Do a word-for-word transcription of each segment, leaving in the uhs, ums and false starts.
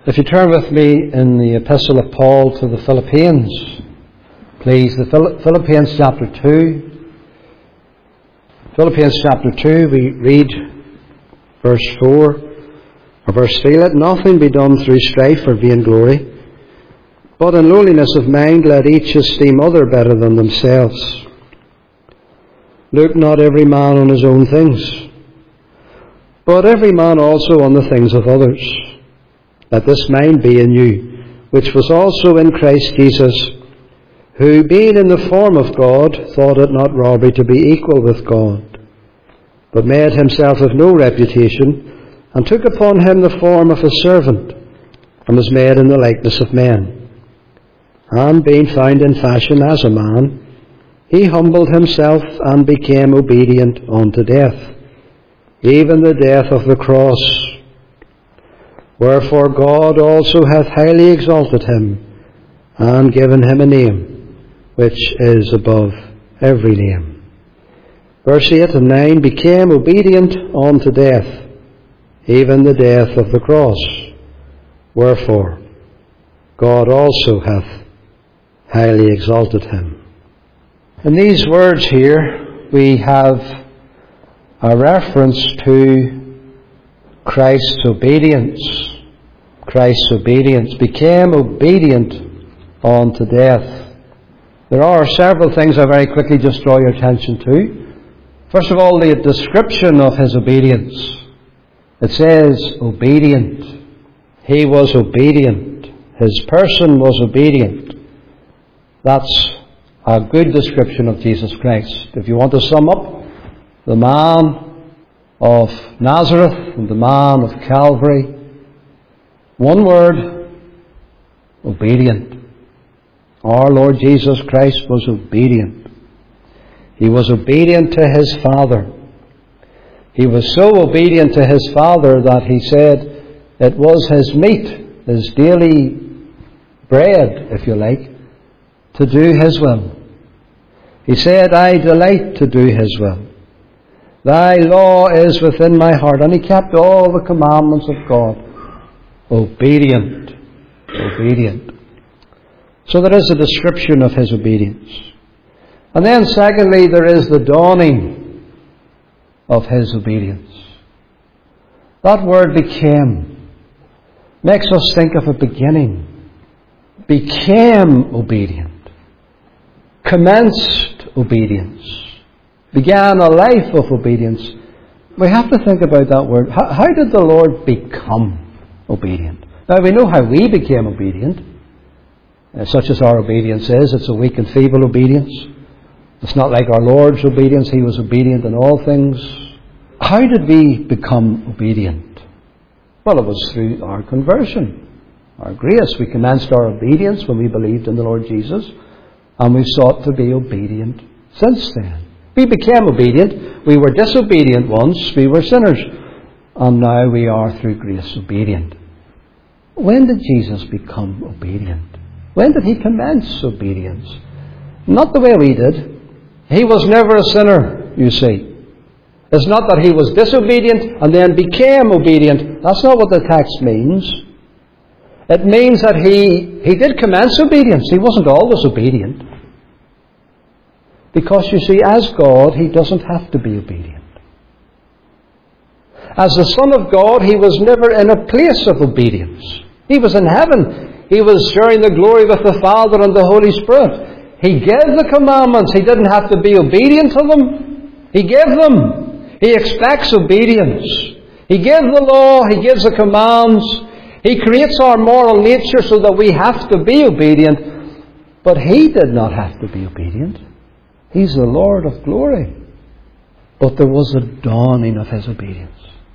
If you turn with me in the Epistle of Paul to the Philippians, please, the Philippians chapter two. Philippians chapter two, we read verse four, or verse three, "Let nothing be done through strife or vainglory, but in lowliness of mind let each esteem other better than themselves. Look not every man on his own things, but every man also on the things of others. Let this mind be in you, which was also in Christ Jesus, who, being in the form of God, thought it not robbery to be equal with God, but made himself of no reputation, and took upon him the form of a servant, and was made in the likeness of men. And being found in fashion as a man, he humbled himself and became obedient unto death, even the death of the cross. Wherefore God also hath highly exalted him, and given him a name which is above every name." Verse eight and nine, "Became obedient unto death, even the death of the cross. Wherefore God also hath highly exalted him." In these words here, we have a reference to Christ's obedience. Christ's obedience. Became obedient unto death. There are several things I very quickly just draw your attention to. First of all, the description of his obedience. It says obedient. He was obedient. His person was obedient. That's a good description of Jesus Christ. If you want to sum up the man of Nazareth and the man of Calvary, one word: obedient. Our Lord Jesus Christ was obedient. He was obedient to his Father. He was so obedient to his Father that he said it was his meat, his daily bread, if you like, to do his will. He said, "I delight to do his will. Thy law is within my heart." And he kept all the commandments of God. Obedient. Obedient. So there is a description of his obedience. And then secondly, there is the dawning of his obedience. That word "became" makes us think of a beginning. Became obedient. Commenced obedience. Began a life of obedience. We have to think about that word. How, how did the Lord become obedient? Now, we know how we became obedient. Uh, such as our obedience is. It's a weak and feeble obedience. It's not like our Lord's obedience. He was obedient in all things. How did we become obedient? Well, it was through our conversion. Our grace. We commenced our obedience when we believed in the Lord Jesus. And we've sought to be obedient since then. We became obedient. We were disobedient once. We were sinners. And now we are, through grace, obedient. When did Jesus become obedient? When did he commence obedience? Not the way we did. He was never a sinner, you see. It's not that he was disobedient and then became obedient. That's not what the text means. It means that he, he did commence obedience. He wasn't always obedient. Because, you see, as God, he doesn't have to be obedient. As the Son of God, he was never in a place of obedience. He was in heaven. He was sharing the glory with the Father and the Holy Spirit. He gave the commandments. He didn't have to be obedient to them. He gave them. He expects obedience. He gave the law. He gives the commands. He creates our moral nature so that we have to be obedient. But he did not have to be obedient. He's the Lord of glory. But there was a dawning of his obedience.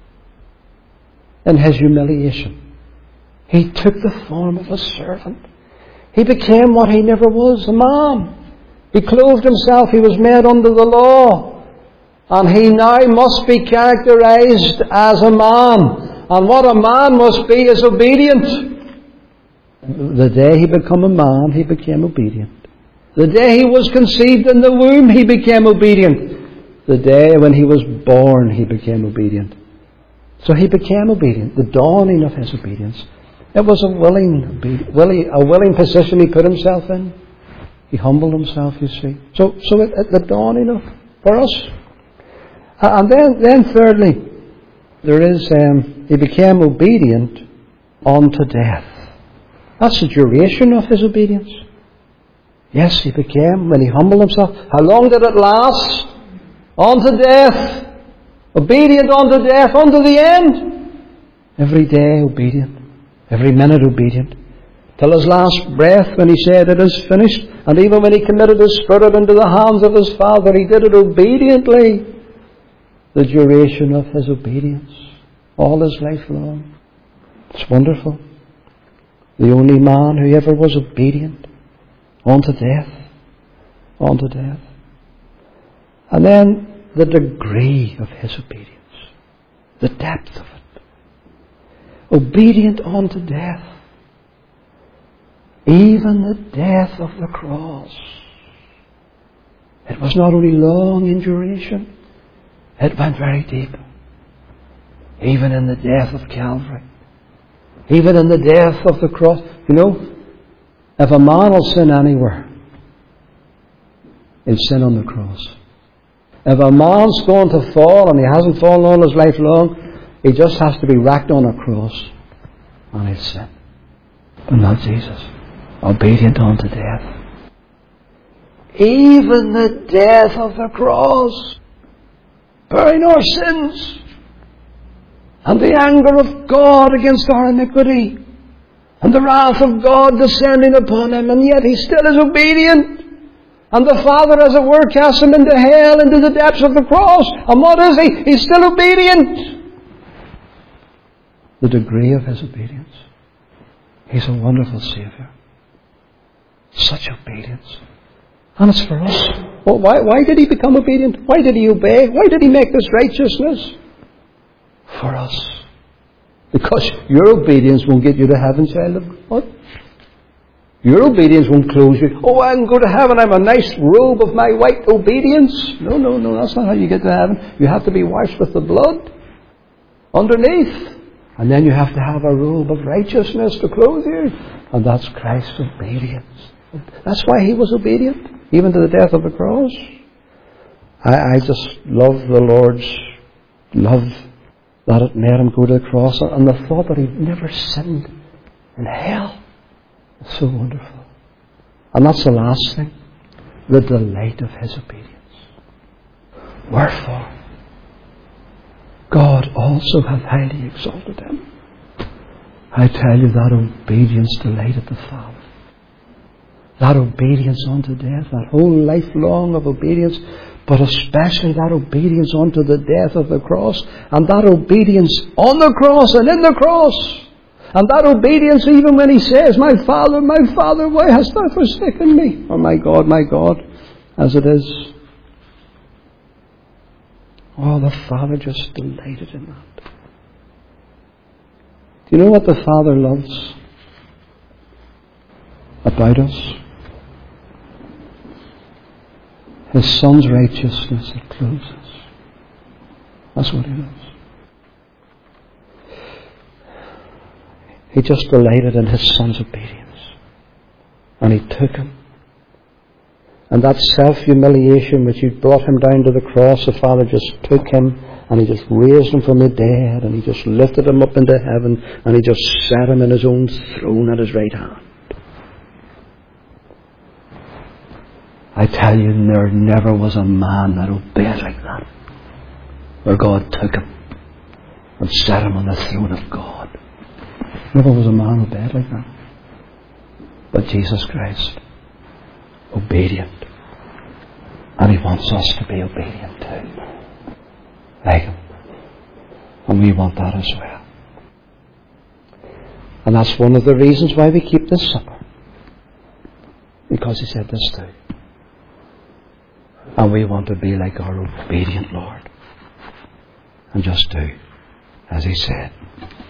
In his humiliation. He took the form of a servant. He became what he never was, a man. He clothed himself. He was made under the law. And he now must be characterized as a man. And what a man must be is obedient. The day he became a man, he became obedient. The day he was conceived in the womb, he became obedient. The day when he was born, he became obedient. So he became obedient. The dawning of his obedience. It was a willing, willing, a willing position he put himself in. He humbled himself, you see. So, so at, at the dawning of, for us. And then, then thirdly, there is, um, he became obedient unto death. That's the duration of his obedience. Yes, he became, when he humbled himself. How long did it last? Unto death. Obedient unto death, unto the end. Every day obedient. Every minute obedient. Till his last breath when he said, it is finished. And even when he committed his spirit into the hands of his Father, he did it obediently. The duration of his obedience. All his life long. It's wonderful. The only man who ever was obedient unto death. Unto death. And then the degree of his obedience. The depth of it. Obedient unto death. Even the death of the cross. It was not only long in duration, it went very deep. Even in the death of Calvary. Even in the death of the cross. You know, if a man will sin anywhere, he'll sin on the cross. If a man's going to fall, and he hasn't fallen all his life long, he just has to be racked on a cross, and he'll sin. But not Jesus. Obedient unto death. Even the death of the cross, bearing our sins, and the anger of God against our iniquity, and the wrath of God descending upon him, and yet he still is obedient. And the Father, as it were, casts him into hell, into the depths of the cross. And what is he? He's still obedient. The degree of his obedience. He's a wonderful Saviour. Such obedience. And it's for us. Well, why, why did he become obedient? Why did he obey? Why did he make this righteousness? For us. Because your obedience won't get you to heaven, child of God. Your obedience won't close you. Oh, I can go to heaven. I'm a nice robe of my white obedience. No, no, no. That's not how you get to heaven. You have to be washed with the blood underneath. And then you have to have a robe of righteousness to clothe you. And that's Christ's obedience. That's why he was obedient, even to the death of the cross. I, I just love the Lord's love that it made him go to the cross. And the thought that he'd never sinned in hell. It's so wonderful. And that's the last thing. The delight of his obedience. Wherefore, God also hath highly exalted him. I tell you, that obedience delighted the Father. That obedience unto death, that whole life long of obedience, but especially that obedience unto the death of the cross, and that obedience on the cross and in the cross. And that obedience even when he says, my Father, my Father, why hast thou forsaken me? Or my God, my God, as it is. Oh, the Father just delighted in that. Do you know what the Father loves about us? His Son's righteousness that clothes us. That's what he loves. He just delighted in his Son's obedience. And he took him. And that self-humiliation which he brought him down to the cross, the Father just took him and he just raised him from the dead and he just lifted him up into heaven and he just set him in his own throne at his right hand. I tell you, there never was a man that obeyed like that. Where God took him and set him on the throne of God. Never was a man obeyed like that. But Jesus Christ, obedient. And he wants us to be obedient too. Like him. And we want that as well. And that's one of the reasons why we keep this supper. Because he said this too. And we want to be like our obedient Lord. And just do as he said.